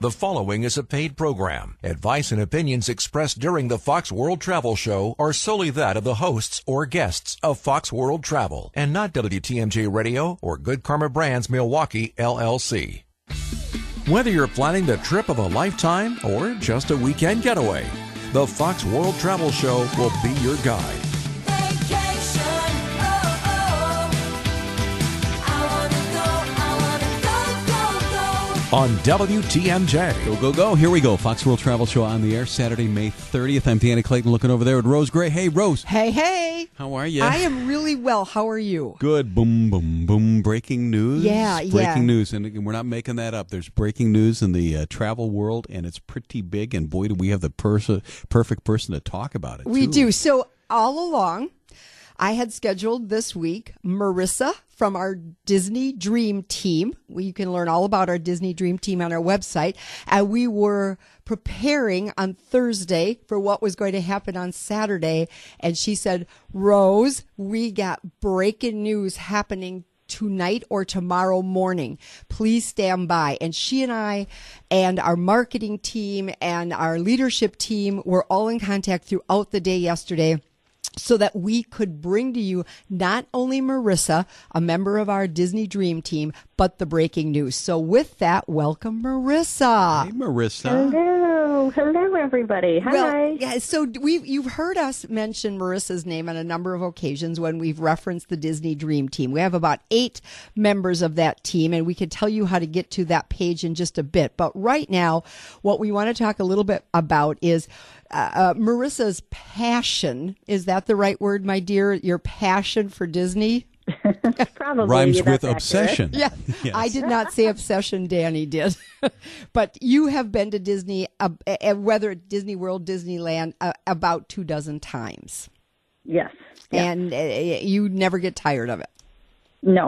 The following is a paid program. Advice and opinions expressed during the Fox World Travel Show are solely that of the hosts or guests of Fox World Travel and not WTMJ Radio or Good Karma Brands Milwaukee, LLC. Whether you're planning the trip of a lifetime or just a weekend getaway, the Fox World Travel Show will be your guide. On WTMJ. Go, go, go. Here we go. Fox World Travel Show on the air Saturday, May 30th. I'm Danny Clayton looking over there at Rose Gray. Hey, Rose. Hey, hey. How are you? I am really well. How are you? Good. Boom, boom, boom. Breaking news. Yeah. Breaking news. And again, we're not making that up. There's breaking news in the travel world, and it's pretty big. And boy, do we have the perfect person to talk about it, We too. do. So all along, I had scheduled this week Marissa from our Disney Dream Team. You can learn all about our Disney Dream Team on our website. And we were preparing on Thursday for what was going to happen on Saturday. And she said, Rose, we got breaking news happening tonight or tomorrow morning. Please stand by. And she and I and our marketing team and our leadership team were all in contact throughout the day yesterday, so that we could bring to you not only Marissa, a member of our Disney Dream Team, but the breaking news. So with that, welcome Marissa. Hey, Marissa. Hello, everybody. Hi. Well, yeah, so you've heard us mention Marissa's name on a number of occasions when we've referenced the Disney Dream Team. We have about 8 members of that team, and we can tell you how to get to that page in just a bit. But right now, what we want to talk a little bit about is Marissa's passion. Is that the right word, my dear? Your passion for Disney? Probably. Rhymes with accurate. obsession. Yeah, Yes. I did not say obsession, Danny did. But you have been to Disney, whether at Disney World, Disneyland, about 24 times. Yes. Yeah. And you never get tired of it. No.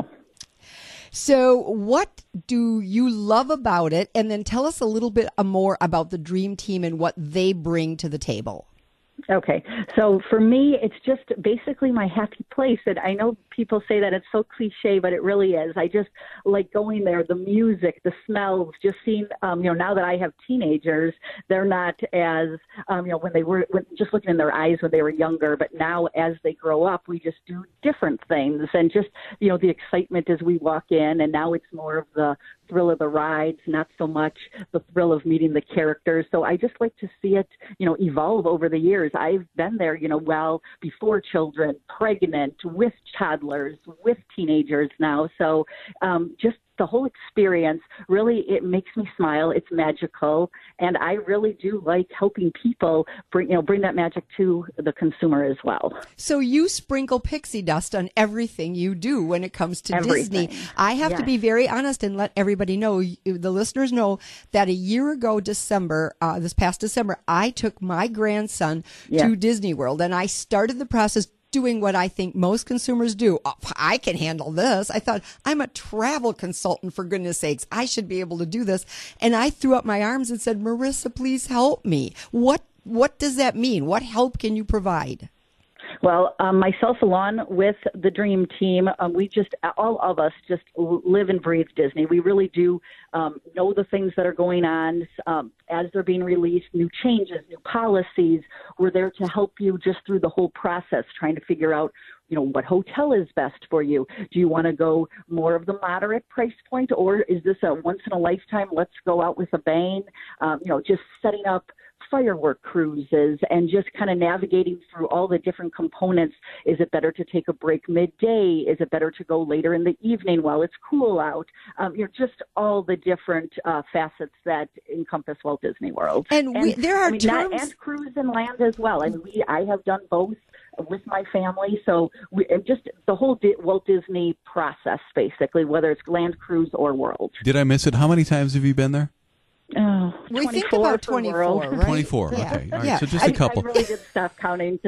So what do you love about it? And then tell us a little bit more about the Dream Team and what they bring to the table. Okay. So for me, it's just basically my happy place. And I know people say that it's so cliche, but it really is. I just like going there, the music, the smells, just seeing, now that I have teenagers, they're not as, when they were just looking in their eyes when they were younger. But now as they grow up, we just do different things. And just, the excitement as we walk in. And now it's more of the thrill of the rides, not so much the thrill of meeting the characters. So I just like to see it, evolve over the years. I've been there, well before children, pregnant, with toddlers, with teenagers now. So just the whole experience, really, it makes me smile. It's magical. And I really do like helping people bring that magic to the consumer as well. So you sprinkle pixie dust on everything you do when it comes to Everything. Disney. I have to be very honest and let everybody know, the listeners know, that a year ago, this past December, I took my grandson to Disney World, and I started the process doing what I think most consumers do. Oh, I can handle this. I thought, I'm a travel consultant, for goodness sakes. I should be able to do this. And I threw up my arms and said, Marissa, please help me. What does that mean? What help can you provide? Well, myself along with the Dream Team, we just, all of us just live and breathe Disney. We really do know the things that are going on as they're being released, new changes, new policies. We're there to help you just through the whole process, trying to figure out, what hotel is best for you. Do you want to go more of the moderate price point, or is this a once in a lifetime, let's go out with a bang? Just setting up firework cruises and just kind of navigating through all the different components. Is it better to take a break midday? Is it better to go later in the evening while it's cool out? Just all the different facets that encompass Walt Disney World. And there are terms. And cruise and land as well. I have done both with my family. So just the whole Walt Disney process, basically, whether it's land, cruise, or world. Did I miss it? How many times have you been there? Oh, we think about 24, right? 24, Yeah. okay. All right, Yeah. so just a couple. I really did stop counting.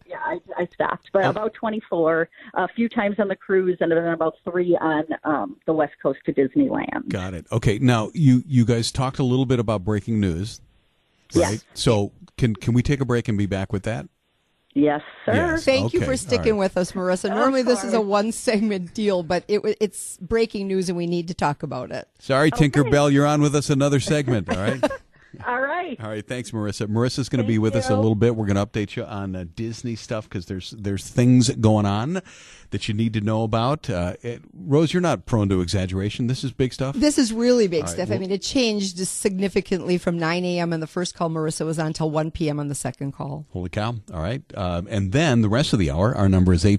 I stopped. But about 24, a few times on the cruise, and then about 3 on the West Coast to Disneyland. Got it. Okay, now you guys talked a little bit about breaking news, right? Yes. So can we take a break and be back with that? Yes, sir. Yes. Thank you Okay, for sticking all right. with us, Marissa. Of Normally this is a course. one-segment deal, but it's breaking news and we need to talk about it. Sorry, Tinkerbell, you're on with us another segment, all right? All right. All right, thanks, Marissa. Marissa's going to be with us a you. little bit. We're going to update you on Disney stuff because there's things going on that you need to know about. Rose, you're not prone to exaggeration. This is big stuff. This is really big right, stuff. well- I mean, it changed significantly from 9 a.m. on the first call Marissa was on until 1 p.m. on the second call. Holy cow. All right. And then the rest of the hour, our number is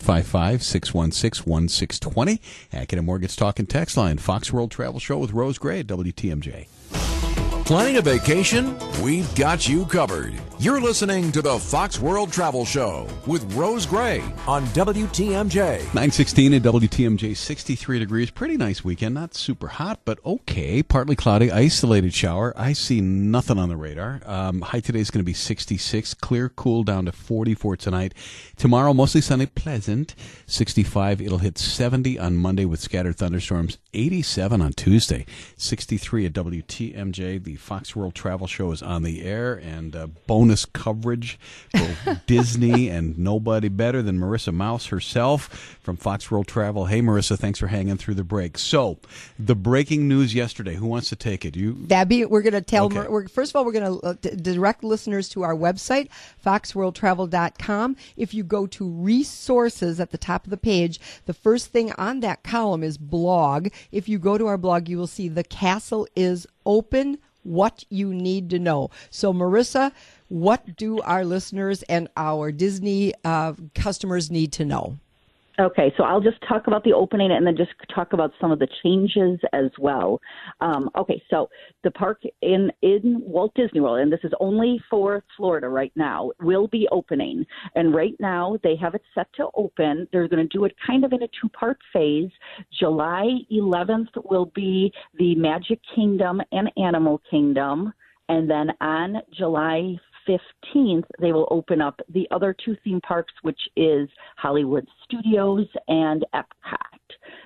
855-616-1620. Hackett and Morgan's Talk and Text Line. Fox World Travel Show with Rose Gray at WTMJ. Planning a vacation? We've got you covered. You're listening to the Fox World Travel Show with Rose Gray on WTMJ. 9:16 at WTMJ, 63 degrees. Pretty nice weekend. Not super hot, but okay. Partly cloudy, isolated shower. I see nothing on the radar. High today is going to be 66. Clear, cool down to 44 tonight. Tomorrow, mostly sunny, pleasant. 65. It'll hit 70 on Monday with scattered thunderstorms. 87 on Tuesday. 63 at WTMJ. The Fox World Travel Show is on the air, and bonus coverage for Disney, and nobody better than Marissa Mouse herself from Fox World Travel. Hey, Marissa, thanks for hanging through the break. So, the breaking news yesterday. Who wants to take it? You? We're going to tell, Okay. first of all, we're going to direct listeners to our website, foxworldtravel.com. If you go to resources at the top of the page, the first thing on that column is blog. If you go to our blog, you will see the castle is open, what you need to know. So, Marissa, what do our listeners and our Disney customers need to know? Okay, so I'll just talk about the opening and then just talk about some of the changes as well. Okay, so the park in Walt Disney World, and this is only for Florida right now, will be opening. And right now they have it set to open. They're going to do it kind of in a two-part phase. July 11th will be the Magic Kingdom and Animal Kingdom. And then on July 15th, they will open up the other two theme parks, which is Hollywood Studios and Epcot.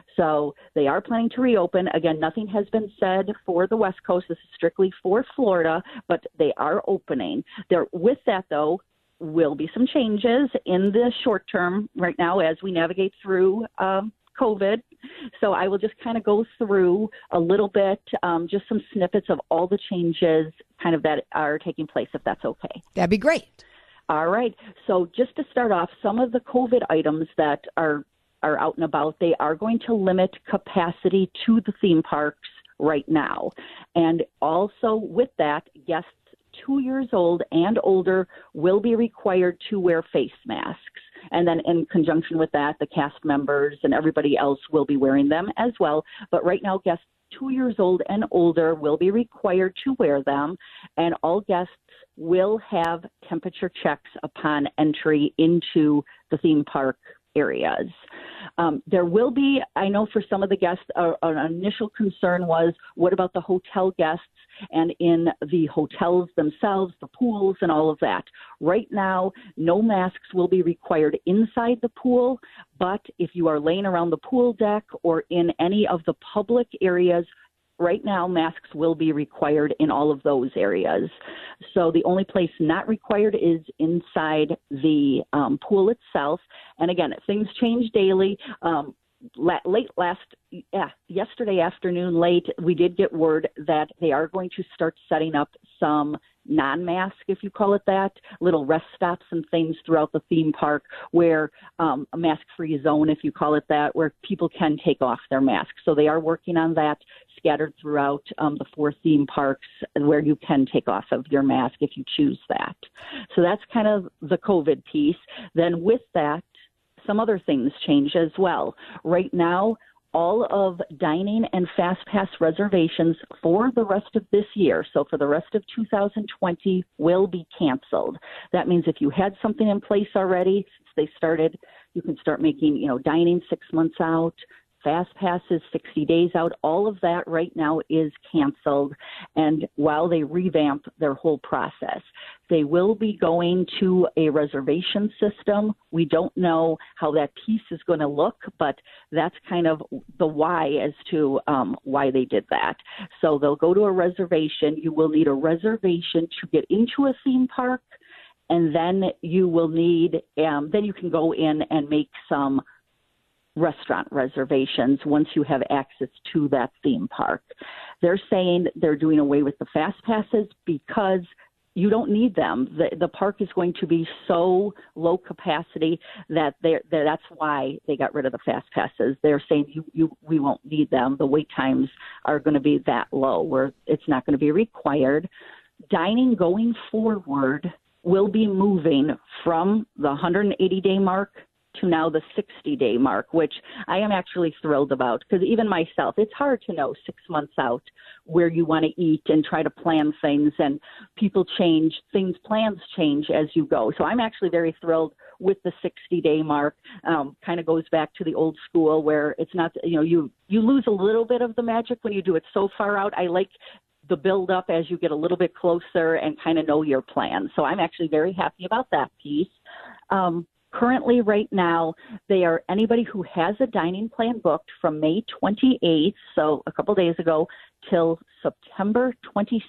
So they are planning to reopen. Again, nothing has been said for the West Coast. This is strictly for Florida, but they are opening. With that, though, will be some changes in the short term right now as we navigate through COVID. So I will just kind of go through a little bit, just some snippets of all the changes kind of that are taking place, if that's okay. That'd be great. All right. So just to start off, some of the COVID items that are out and about, they are going to limit capacity to the theme parks right now. And also with that, guests 2 years old and older will be required to wear face masks. And then in conjunction with that, the cast members and everybody else will be wearing them as well. But right now, guests 2 years old and older will be required to wear them. And all guests will have temperature checks upon entry into the theme park areas. There will be, I know for some of the guests, an initial concern was, what about the hotel guests and in the hotels themselves, the pools and all of that? Right now, no masks will be required inside the pool, but if you are laying around the pool deck or in any of the public areas, right now, masks will be required in all of those areas. So the only place not required is inside the pool itself. And again, things change daily. Yesterday afternoon, we did get word that they are going to start setting up some non-mask, if you call it that, little rest stops and things throughout the theme park where a mask-free zone, if you call it that, where people can take off their masks. So they are working on that, scattered throughout the 4 theme parks where you can take off of your mask if you choose that. So that's kind of the COVID piece. Then with that, some other things change as well. Right now, all of dining and Fast Pass reservations for the rest of this year, so for the rest of 2020, will be canceled. That means if you had something in place already, since they started, you can start making, dining 6 months out, Fast Passes 60 days out. All of that right now is canceled. And while they revamp their whole process, they will be going to a reservation system. We don't know how that piece is going to look, but that's kind of the why as to why they did that. So they'll go to a reservation. You will need a reservation to get into a theme park and then you will need, then you can go in and make some restaurant reservations once you have access to that theme park. They're saying they're doing away with the fast passes because you don't need them. The park is going to be so low capacity that that's why they got rid of the fast passes. They're saying we won't need them. The wait times are going to be that low where it's not going to be required. Dining going forward will be moving from the 180-day mark to now the 60-day mark, which I am actually thrilled about, because even myself, it's hard to know 6 months out where you want to eat and try to plan things, and people change things, plans change as you go. So I'm actually very thrilled with the 60-day mark. Kind of goes back to the old school where it's not, you lose a little bit of the magic when you do it so far out. I like the build up as you get a little bit closer and kind of know your plan. So I'm actually very happy about that piece. Currently, right now, anybody who has a dining plan booked from May 28th, so a couple days ago, till September 26th,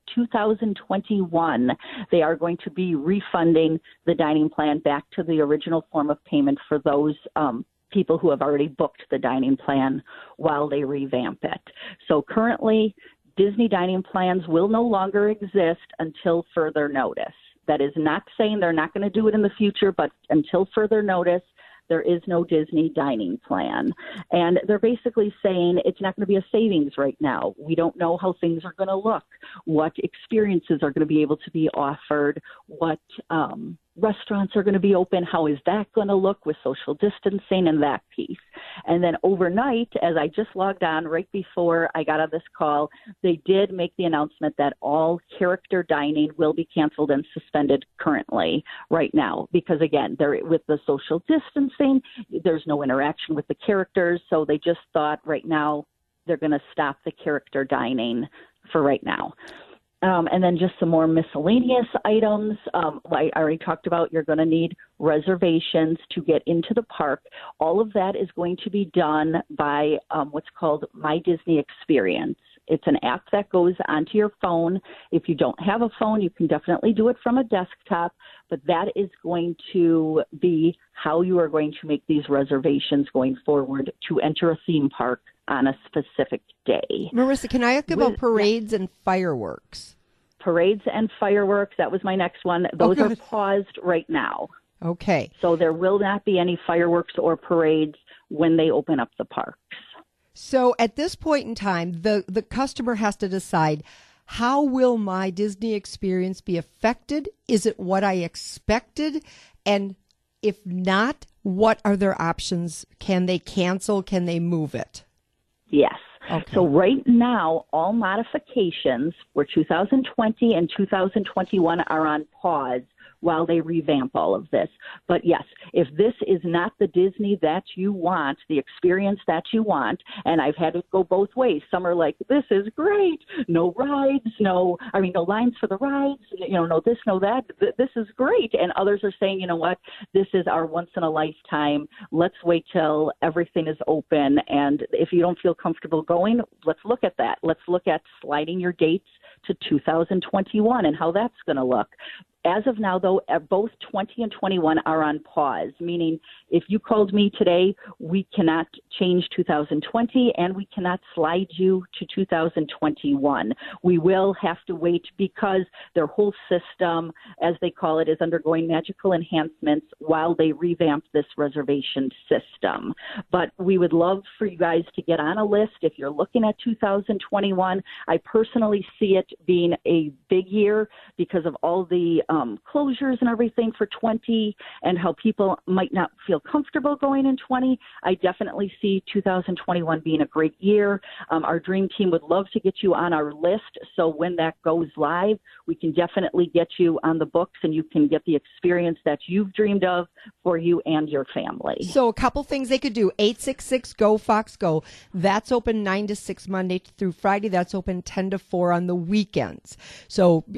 2021, they are going to be refunding the dining plan back to the original form of payment for those people who have already booked the dining plan while they revamp it. So currently, Disney dining plans will no longer exist until further notice. That is not saying they're not going to do it in the future, but until further notice, there is no Disney dining plan. And they're basically saying it's not going to be a savings right now. We don't know how things are going to look, what experiences are going to be able to be offered, what restaurants are going to be open, how is that going to look with social distancing and that piece. And then overnight, as I just logged on right before I got on this call, they did make the announcement that all character dining will be canceled and suspended currently right now, because again, with the social distancing, there's no interaction with the characters. So they just thought right now they're going to stop the character dining for right now. And then just some more miscellaneous items. I already talked about, you're going to need reservations to get into the park. All of that is going to be done by what's called My Disney Experience. It's an app that goes onto your phone. If you don't have a phone, you can definitely do it from a desktop, but that is going to be how you are going to make these reservations going forward to enter a theme park on a specific day. Marissa, can I ask about parades and fireworks? Parades and fireworks, that was my next one. Those are paused right now. Okay. So there will not be any fireworks or parades when they open up the parks. So at this point in time, the customer has to decide, how will my Disney experience be affected? Is it what I expected? And if not, what are their options? Can they cancel? Can they move it? Yes. Okay. So right now, all modifications for 2020 and 2021 are on pause while they revamp all of this. But yes, if this is not the Disney that you want, the experience that you want, and I've had it go both ways. Some are like, this is great. No rides, no lines for the rides, no this, no that. This is great. And others are saying, you know what, this is our once in a lifetime. Let's wait till everything is open. And if you don't feel comfortable going, let's look at that. Let's look at sliding your dates to 2021 and how that's going to look. As of now, though, both 20 and 21 are on pause, meaning if you called me today, we cannot change 2020 and we cannot slide you to 2021. We will have to wait because their whole system, as they call it, is undergoing magical enhancements while they revamp this reservation system. But we would love for you guys to get on a list if you're looking at 2021. I personally see it being a big year because of all the closures and everything for 20 and how people might not feel comfortable going in 20. I definitely see 2021 being a great year. Our dream team would love to get you on our list. So when that goes live, we can definitely get you on the books and you can get the experience that you've dreamed of for you and your family. So a couple things they could do. 866-GO-FOX-GO. That's open 9 to 6 Monday through Friday. That's open 10 to 4 on the weekends. So 866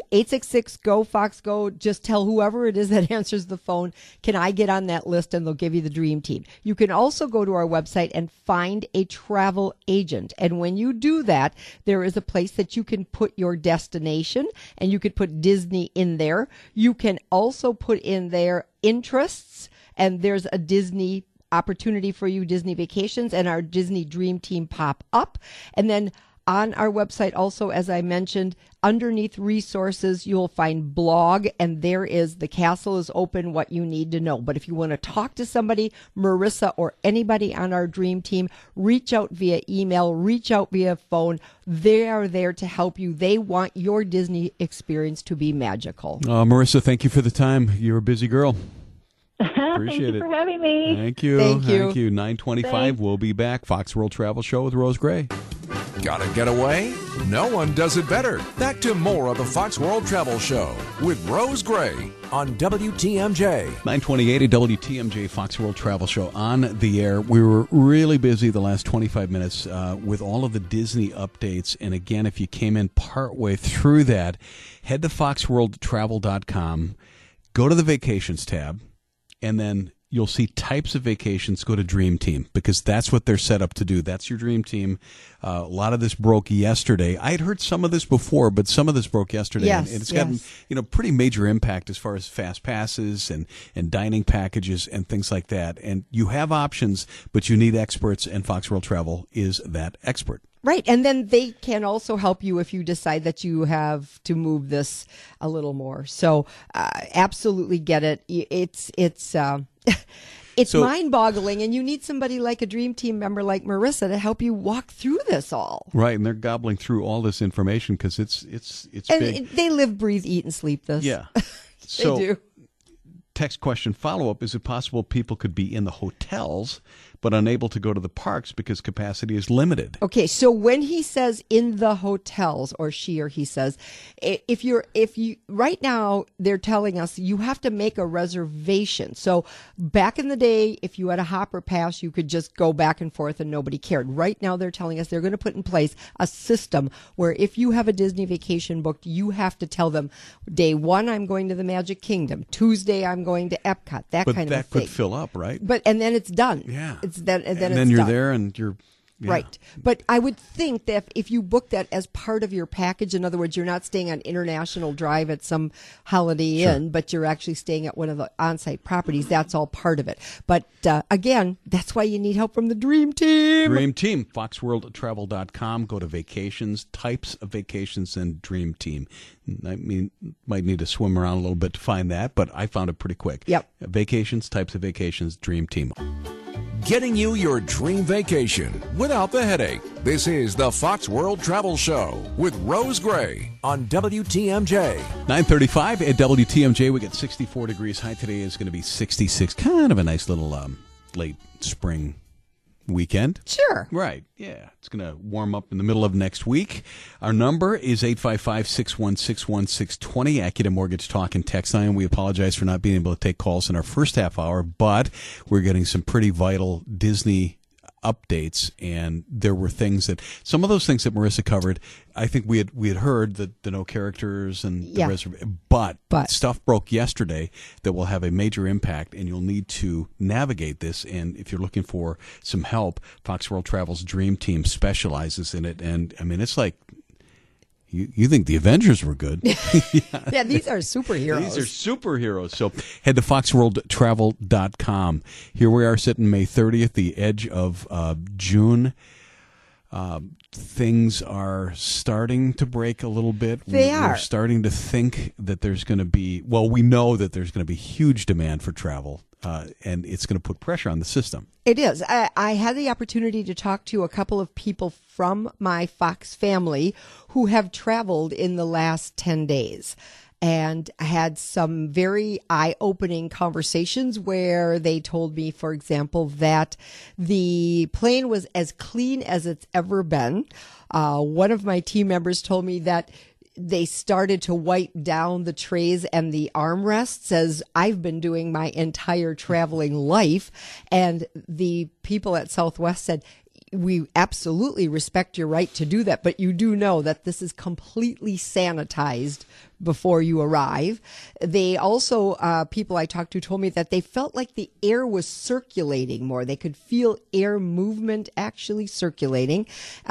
866-GO Fox Go. Just tell whoever it is that answers the phone, can I get on that list, and they'll give you the dream team. You can also go to our website and find a travel agent. And when you do that, there is a place that you can put your destination, and you could put Disney in there. You can also put in there interests, and there's a Disney opportunity for you, Disney Vacations, and our Disney Dream Team pop up. And then on our website also, as I mentioned, underneath resources, you'll find blog, and there is The Castle is Open, what you need to know. But if you want to talk to somebody, Marissa or anybody on our dream team, reach out via email, reach out via phone. They are there to help you. They want your Disney experience to be magical. Marissa, thank you for the time. You're a busy girl. Appreciate Thank you it. for having me. Thank you. Thank you. Thank you. 9:25. Thanks. We'll be back. Fox World Travel Show with Rose Gray. Gotta get away? No one does it better. Back to more of the Fox World Travel Show with Rose Gray on WTMJ. 9:28 at WTMJ Fox World Travel Show on the air. We were really busy the last 25 minutes with all of the Disney updates. And again, if you came in partway through that, head to foxworldtravel.com, go to the vacations tab, and then you'll see types of vacations. Go to Dream Team, because that's what they're set up to do. That's your Dream Team. A lot of this broke yesterday. I had heard some of this before, but some of this broke yesterday. Yes, and it's gotten pretty major impact as far as fast passes and dining packages and things like that. And you have options, but you need experts, and Fox World Travel is that expert. Right. And then they can also help you if you decide that you have to move this a little more. So absolutely get it. It's So- mind-boggling, and you need somebody like a Dream Team member like Marissa to help you walk through this all. Right, and they're gobbling through all this information because it's And big. they live, breathe, eat, and sleep this. Yeah. They So, do. text question follow-up, is it possible people could be in the hotels but unable to go to the parks because capacity is limited? Okay, so when he says in the hotels, or she or he says, if you right now they're telling us you have to make a reservation. So back in the day, if you had a hopper pass, you could just go back and forth and nobody cared. Right now they're telling us they're going to put in place a system where if you have a Disney vacation booked, you have to tell them, day one I'm going to the Magic Kingdom, Tuesday I'm going to Epcot, that But kind that of thing. could fill up, right? And then it's done. Yeah. It's then and it's then you're done. there and you're... Yeah. Right. But I would think that if you book that as part of your package, in other words, you're not staying on International Drive at some Holiday Inn, but you're actually staying at one of the on-site properties, that's all part of it. But again, that's why you need help from the Dream Team. Dream Team, foxworldtravel.com. Go to vacations, types of vacations, and Dream Team. I mean, might need to swim around a little bit to find that, but I found it pretty quick. Yep. Vacations, types of vacations, Dream Team. Getting you your dream vacation without the headache. This is the Fox World Travel Show with Rose Gray on WTMJ. 9:35 at WTMJ. We got 64 degrees. High today is going to be 66. Kind of a nice little late spring weekend. Sure. Right. Yeah. It's going to warm up in the middle of next week. Our number is 855-616-1620. Acura Mortgage Talk and Text Line. We apologize for not being able to take calls in our first half hour, but we're getting some pretty vital Disney updates, and there were things that some of those things that Marissa covered, I think we had heard the no characters and the reservation, but stuff broke yesterday that will have a major impact, and you'll need to navigate this. And if you're looking for some help, Fox World Travel's Dream Team specializes in it. And I mean, it's like you think the Avengers were good. Yeah, these are superheroes. These are superheroes. So head to foxworldtravel.com. Here we are sitting May 30th, the edge of June. Things are starting to break a little bit. We're starting to think that there's going to be, we know that there's going to be huge demand for travel, and it's going to put pressure on the system. It is. I had the opportunity to talk to a couple of people from my Fox family who have traveled in the last 10 days. And I had some very eye-opening conversations where they told me, for example, that the plane was as clean as it's ever been. One of my team members told me that they started to wipe down the trays and the armrests, as I've been doing my entire traveling life. And the people at Southwest said, we absolutely respect your right to do that, but you do know that this is completely sanitized before you arrive. They also, people I talked to told me that they felt like the air was circulating more. They could feel air movement actually circulating.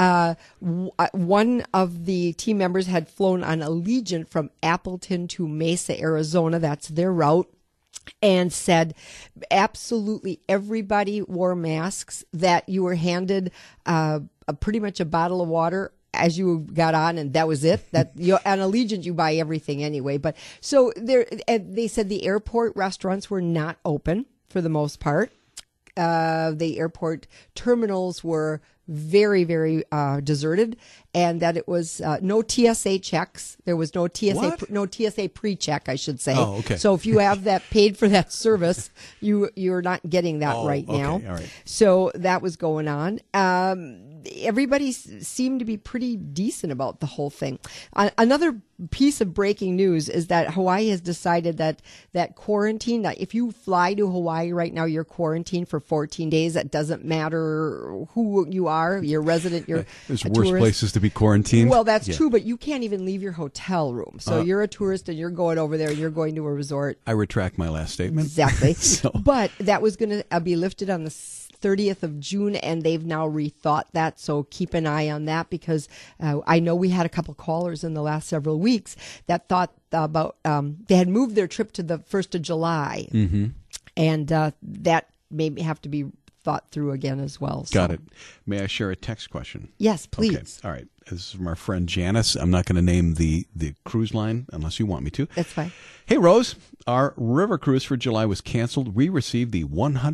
One of the team members had flown on Allegiant from Appleton to Mesa, Arizona. That's their route. And said absolutely everybody wore masks, that you were handed pretty much a bottle of water as you got on, and that was it. That on Allegiant you buy everything anyway. But so they said the airport restaurants were not open for the most part. The airport terminals were very, very deserted, and that it was no TSA checks. There was no TSA pre-check, I should say. Oh, okay. So if you have that paid for that service, you're not getting that right now. All right. So that was going on. Everybody seemed to be pretty decent about the whole thing. Another piece of breaking news is that Hawaii has decided that quarantine, that if you fly to Hawaii right now, you're quarantined for 14 days. That doesn't matter who you are, you're resident, you're There's a worse tourist. places to be quarantined. Well, that's true, but you can't even leave your hotel room. So you're a tourist and you're going over there and you're going to a resort. I retract my last statement. Exactly. So- But that was going to be lifted on the 30th of June, and they've now rethought that. So keep an eye on that, because I know we had a couple callers in the last several weeks that thought about they had moved their trip to the 1st of July. Mm-hmm. And that may have to be thought through again as well. So. Got it. May I share a text question? Yes, please. Okay. All right. This is from our friend Janice. I'm not going to name the cruise line unless you want me to. That's fine. Hey, Rose, our river cruise for July was canceled. We received the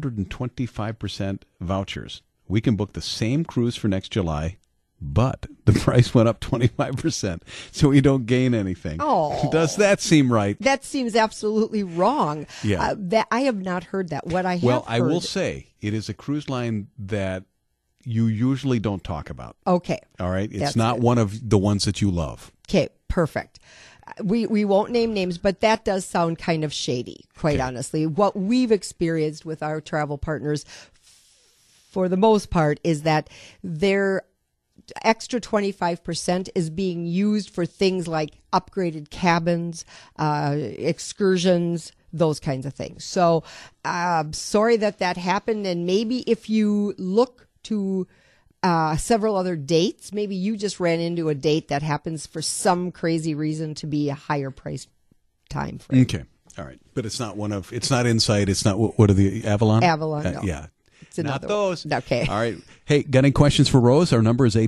125% vouchers. We can book the same cruise for next July, but the price went up 25%, so we don't gain anything. Oh. Does that seem right? That seems absolutely wrong. Yeah. That I have not heard that. What I have Well, heard, I will say it is a cruise line that you usually don't talk about. Okay. All right? It's That's not good. one of the ones that you love. Okay, perfect. We won't name names, but that does sound kind of shady, quite honestly. What we've experienced with our travel partners, for the most part, is that their extra 25% is being used for things like upgraded cabins, excursions, those kinds of things. So sorry that happened. And maybe if you look to several other dates, maybe you just ran into a date that happens for some crazy reason to be a higher price time frame. Okay. All right. But it's not it's not Insight. It's not, what are the, Avalon? Avalon, no. Yeah. It's Not another those. one. Okay. All right. Hey, got any questions for Rose? Our number is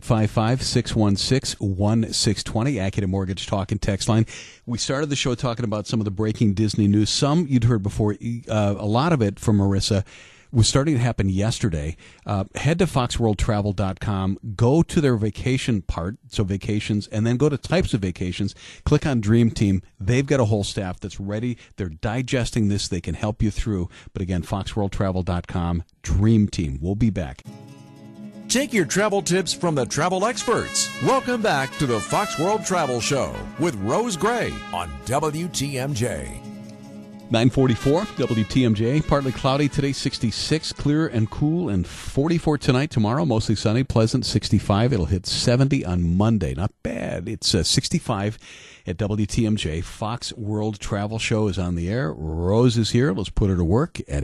855-616-1620, Academy Mortgage Talk and Text Line. We started the show talking about some of the breaking Disney news. Some you'd heard before, a lot of it from Marissa was starting to happen yesterday. Head to foxworldtravel.com, go to their vacation part, so vacations, and then go to types of vacations. Click on Dream Team. They've got a whole staff that's ready. They're digesting this. They can help you through. But again, foxworldtravel.com, Dream Team. We'll be back. Take your travel tips from the travel experts. Welcome back to the Fox World Travel Show with Rose Gray on WTMJ. 944 WTMJ. Partly cloudy today, 66. Clear and cool, and 44 tonight. Tomorrow, mostly sunny, pleasant, 65. It'll hit 70 on Monday. Not bad. It's 65 at WTMJ. Fox World Travel Show is on the air. Rose is here. Let's put her to work at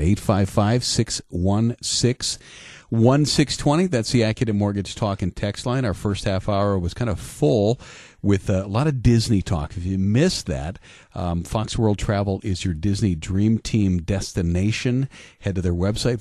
855-616-1620. That's the Academy Mortgage Talk and Text Line. Our first half hour was kind of full with a lot of Disney talk. If you missed that, Fox World Travel is your Disney Dream Team destination. Head to their website,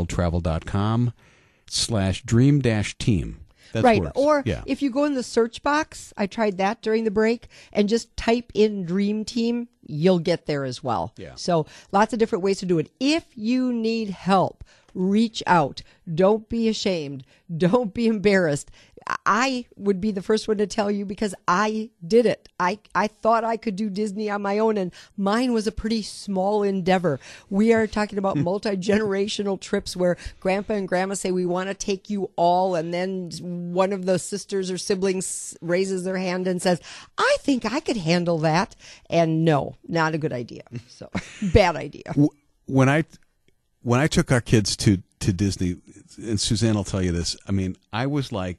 foxworldtravel.com/dream-team. That right. works. Or Yeah. if you go in the search box, I tried that during the break, and just type in Dream Team, you'll get there as well. Yeah. So lots of different ways to do it. If you need help, reach out. Don't be ashamed. Don't be embarrassed. I would be the first one to tell you, because I did it. I thought I could do Disney on my own, and mine was a pretty small endeavor. We are talking about multi-generational trips where grandpa and grandma say, we want to take you all, and then one of the sisters or siblings raises their hand and says, I think I could handle that. And no, not a good idea. So bad idea. When I took our kids to to Disney, and Suzanne will tell you this. I mean, I was like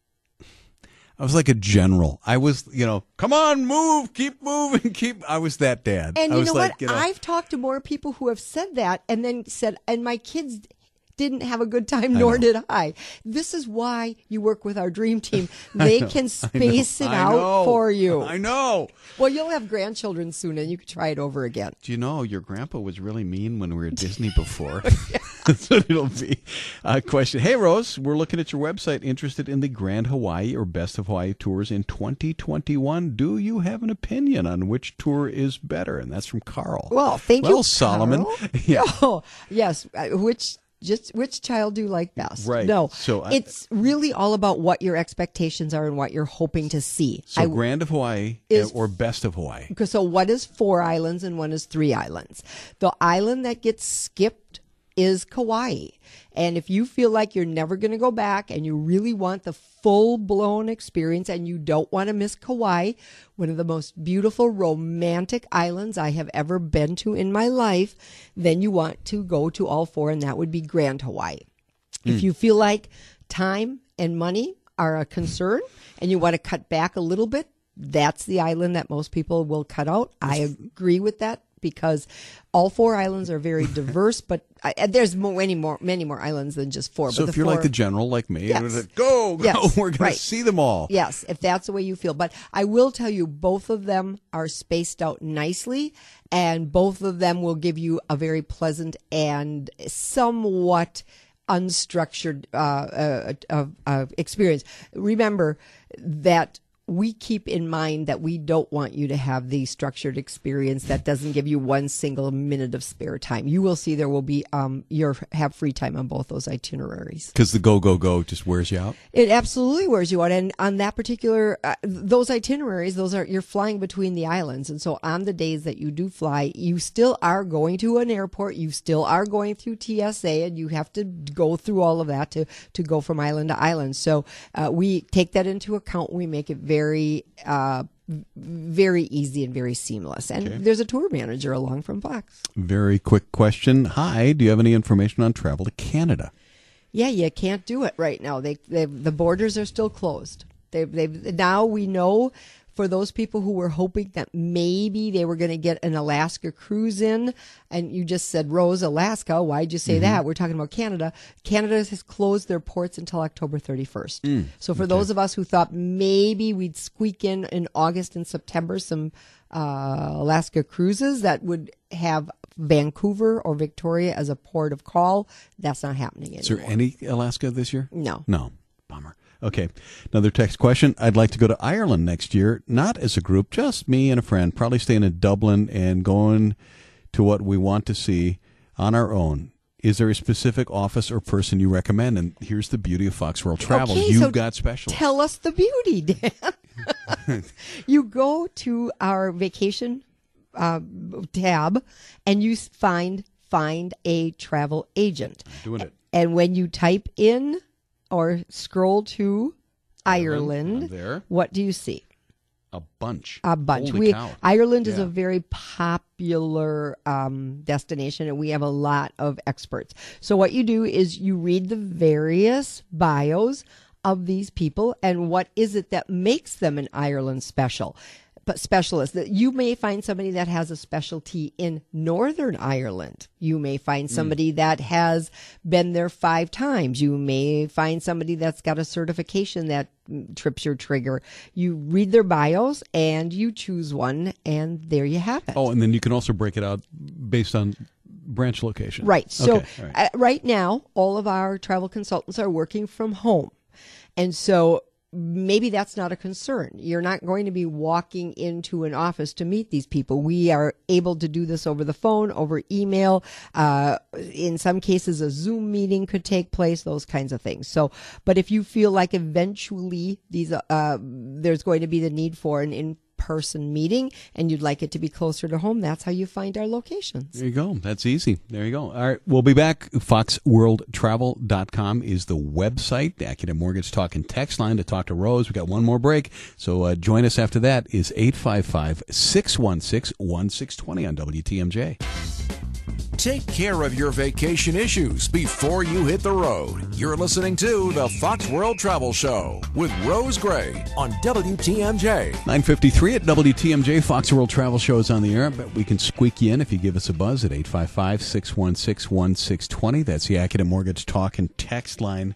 a general. I was, come on, move, keep moving, I was that dad. And I you was know like, what? I've talked to more people who have said that and then said, and my kids didn't have a good time, nor did I. This is why you work with our dream team. They can space it out for you. I know. Well, you'll have grandchildren soon, and you can try it over again. Do you know your grandpa was really mean when we were at Disney before? That's what it'll be. Question. Hey, Rose, we're looking at your website, interested in the Grand Hawaii or Best of Hawaii tours in 2021. Do you have an opinion on which tour is better? And that's from Carl. Well, thank you, Solomon. Carl. Yeah. Oh, yes. Which child do you like best? Right. No, so it's really all about what your expectations are and what you're hoping to see. So Grand of Hawaii or Best of Hawaii. So one is 4 islands and one is 3 islands. The island that gets skipped is Kauai. And if you feel like you're never going to go back and you really want the full-blown experience and you don't want to miss Kauai, one of the most beautiful romantic islands I have ever been to in my life, then you want to go to all 4, and that would be Grand Hawaii. If you feel like time and money are a concern and you want to cut back a little bit, that's the island that most people will cut out. I agree with that, because all 4 islands are very diverse, but there's many more islands than just 4. So but if you're like the general, like me, go, yes, we're going to see them all. Yes, if that's the way you feel. But I will tell you, both of them are spaced out nicely, and both of them will give you a very pleasant and somewhat unstructured experience. Remember that we keep in mind that we don't want you to have the structured experience that doesn't give you one single minute of spare time. You will see there will be have free time on both those itineraries. Because the go just wears you out? It absolutely wears you out. And on that particular, those itineraries, you're flying between the islands. And so on the days that you do fly, you still are going to an airport. You still are going through TSA, and you have to go through all of that to go from island to island. So we take that into account. We make it very easy and very seamless. And there's a tour manager along from Fox. Very quick question. Hi, do you have any information on travel to Canada? Yeah, you can't do it right now. The borders are still closed. Now we know, for those people who were hoping that maybe they were going to get an Alaska cruise in, and you just said, Rose, Alaska, why'd you say that? We're talking about Canada. Canada has closed their ports until October 31st. So for those of us who thought maybe we'd squeak in August and September some Alaska cruises that would have Vancouver or Victoria as a port of call, that's not happening anymore. Is there any Alaska this year? No. Bummer. Okay, another text question. I'd like to go to Ireland next year, not as a group, just me and a friend, probably staying in Dublin and going to what we want to see on our own. Is there a specific office or person you recommend? And here's the beauty of Fox World Travel. You've got specialists. Tell us the beauty, Dan. You go to our vacation tab and you find a travel agent. I'm doing it. And when you type in or scroll to Ireland, what do you see? A bunch. Holy cow. Ireland is a very popular destination, and we have a lot of experts. So what you do is you read the various bios of these people and what is it that makes them an Ireland specialist. That you may find somebody that has a specialty in Northern Ireland. You may find somebody that has been there 5 times. You may find somebody that's got a certification that trips your trigger. You read their bios and you choose one, and there you have it. Oh, and then you can also break it out based on branch location. Right. So right now, all of our travel consultants are working from home. And so maybe that's not a concern. You're not going to be walking into an office to meet these people. We are able to do this over the phone, over email. In some cases, a Zoom meeting could take place, those kinds of things. So, but if you feel like eventually there's going to be the need for an in-person meeting and you'd like it to be closer to home, that's how you find our locations. There you go. That's easy. There you go. All right. We'll be back. FoxWorldTravel.com is the website. The AccuNet Mortgage Talk and text line to talk to Rose. We've got one more break. So join us after that is 855-616-1620 on WTMJ. Take care of your vacation issues before you hit the road. You're listening to the Fox World Travel Show with Rose Gray on WTMJ. 9:53 at WTMJ. Fox World Travel Show is on the air. But we can squeak you in if you give us a buzz at 855-616-1620. That's the Accident Mortgage Talk and Text line.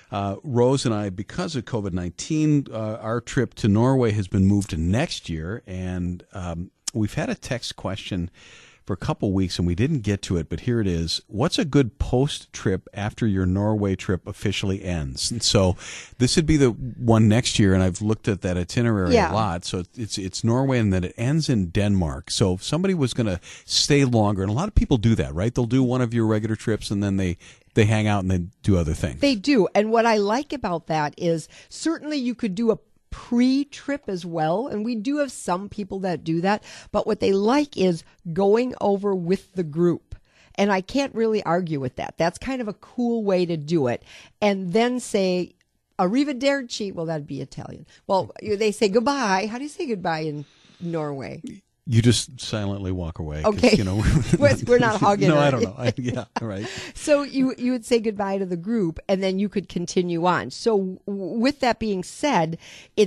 Rose and I, because of COVID-19, our trip to Norway has been moved to next year. And we've had a text question for a couple weeks, and we didn't get to it, but here it is. What's a good post-trip after your Norway trip officially ends? And so this would be the one next year, and I've looked at that itinerary a lot. So it's Norway, and then it ends in Denmark. So if somebody was going to stay longer, and a lot of people do that, right? They'll do one of your regular trips, and then they hang out and then do other things. They do. And what I like about that is certainly you could do a pre-trip as well, and we do have some people that do that, but what they like is going over with the group, and I can't really argue with that. That's kind of a cool way to do it, and then say arrivederci. Well, that'd be Italian. Well, they say goodbye. How do you say goodbye in Norway? You just silently walk away. Okay. You know, we're not hugging. No, I don't know. Yeah, right. So you would say goodbye to the group, and then you could continue on. So with that being said,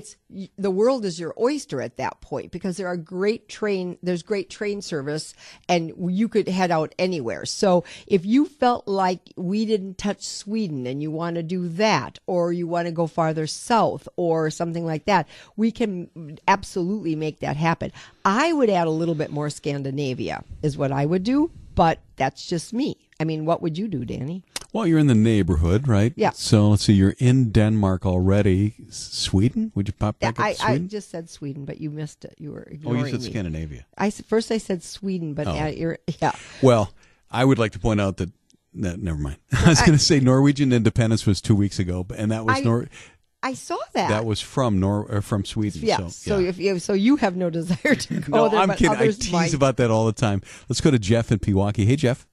the world is your oyster at that point, because there's great train service, and you could head out anywhere. So if you felt like we didn't touch Sweden and you want to do that, or you want to go farther south or something like that, we can absolutely make that happen. I would add a little bit more Scandinavia is what I would do, but that's just me. I mean, what would you do, Danny? Well, you're in the neighborhood, right? Yeah. So let's see, you're in Denmark already. Sweden? Would you pop back up to Sweden? I just said Sweden, but you missed it. You were ignoring me. You said Scandinavia. First I said Sweden, but yeah. Well, I would like to point out that never mind. I was going to say Norwegian independence was 2 weeks ago, and that was I saw that. That was from Sweden. Yeah. So you have no desire to go there. I'm but kidding. I others tease might. about that all the time. Let's go to Jeff in Pewaukee. Hey, Jeff.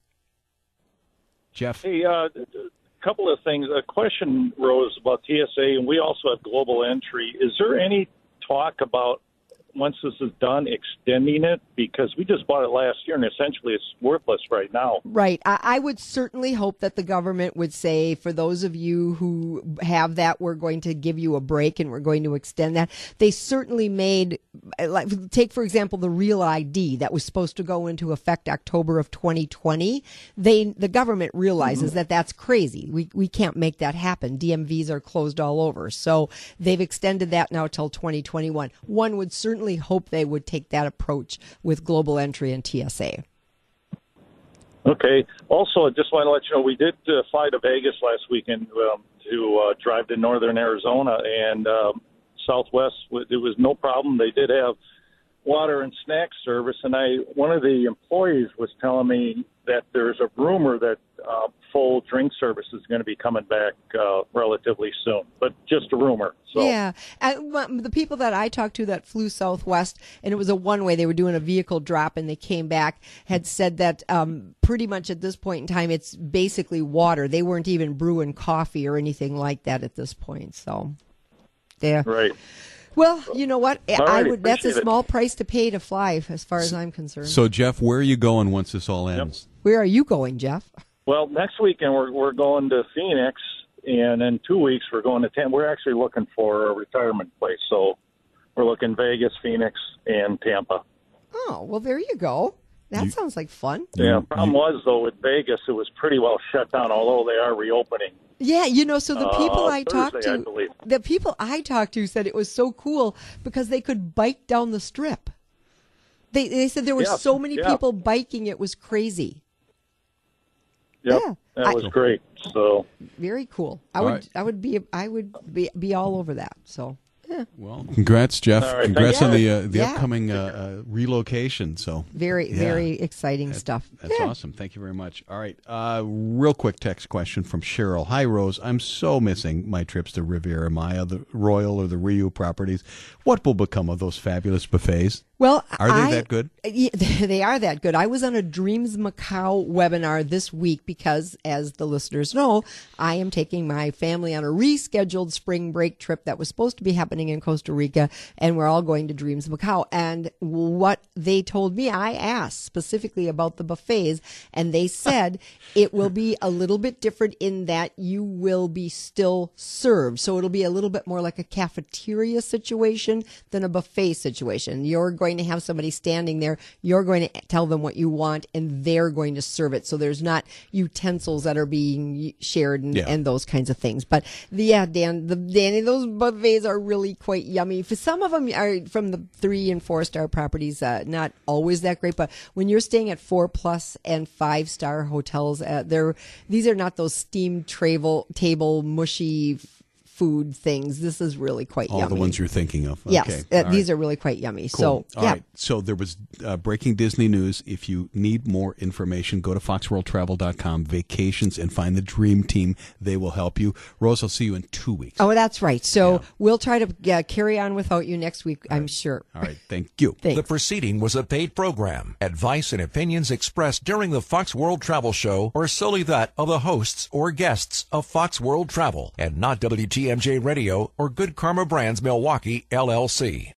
Jeff. Hey, a couple of things. A question rose about TSA, and we also have global entry. Is there any talk about, once this is done, extending it? Because we just bought it last year, and essentially it's worthless right now. Right. I would certainly hope that the government would say, for those of you who have that, we're going to give you a break and we're going to extend that. They certainly made, take, for example, the Real ID that was supposed to go into effect October of 2020. The government realizes that that's crazy. We can't make that happen. DMVs are closed all over. So they've extended that now till 2021. One would certainly hope they would take that approach with global entry and TSA. Okay. Also, I just want to let you know, we did fly to Vegas last weekend to drive to northern Arizona, and Southwest, it was no problem. They did have water and snack service, and one of the employees was telling me that there's a rumor that full drink service is going to be coming back relatively soon, but just a rumor. So. Yeah. The people that I talked to that flew Southwest, and it was a one-way, they were doing a vehicle drop and they came back, had said that pretty much at this point in time, it's basically water. They weren't even brewing coffee or anything like that at this point. So, yeah. Right. Well, you know what? That's a small it. price to pay to fly, as far as I'm concerned. So, Jeff, where are you going once this all ends? Yep. Where are you going, Jeff? Well, next weekend we're going to Phoenix, and in 2 weeks we're going to Tampa. We're actually looking for a retirement place, so we're looking Vegas, Phoenix, and Tampa. Oh, well, there you go. That sounds like fun. Yeah, problem was, though, with Vegas, it was pretty well shut down, although they are reopening. Yeah, so the people I talked Thursday, I to, believe. the people I talked to said it was so cool because they could bike down the strip. They said there were so many people biking, it was crazy. Yep, yeah, that was great. So very cool. I would be all over that. So. Yeah. Well, congrats, Jeff. Right, congrats on the upcoming relocation. So very exciting stuff. That's awesome. Thank you very much. All right, real quick text question from Cheryl. Hi, Rose. I'm so missing my trips to Riviera Maya, the Royal or the Riu properties. What will become of those fabulous buffets? Well, are they that good? Yeah, they are that good. I was on a Dreams Macau webinar this week because, as the listeners know, I am taking my family on a rescheduled spring break trip that was supposed to be happening in Costa Rica, and we're all going to Dreams Macau. And what they told me, I asked specifically about the buffets, and they said it will be a little bit different in that you will be still served. So it'll be a little bit more like a cafeteria situation than a buffet situation. You're going to have somebody standing there. You're going to tell them what you want, and they're going to serve it. So there's not utensils that are being shared and those kinds of things. But Danny, those buffets are really quite yummy. For some of them are from the 3 and 4 star properties, not always that great. But when you're staying at 4+ and 5-star hotels, these are not those steamed table mushy food things. This is really quite yummy. All the ones you're thinking of. Yes, Okay. These are really quite yummy. Cool. So, All right. So there was breaking Disney news. If you need more information, go to foxworldtravel.com, vacations, and find the Dream Team. They will help you. Rose, I'll see you in 2 weeks. Oh, that's right. So we'll try to carry on without you next week, I'm sure. All right. Thank you. Thanks. The proceeding was a paid program. Advice and opinions expressed during the Fox World Travel Show are solely that of the hosts or guests of Fox World Travel and not WTMJ Radio or Good Karma Brands Milwaukee, LLC.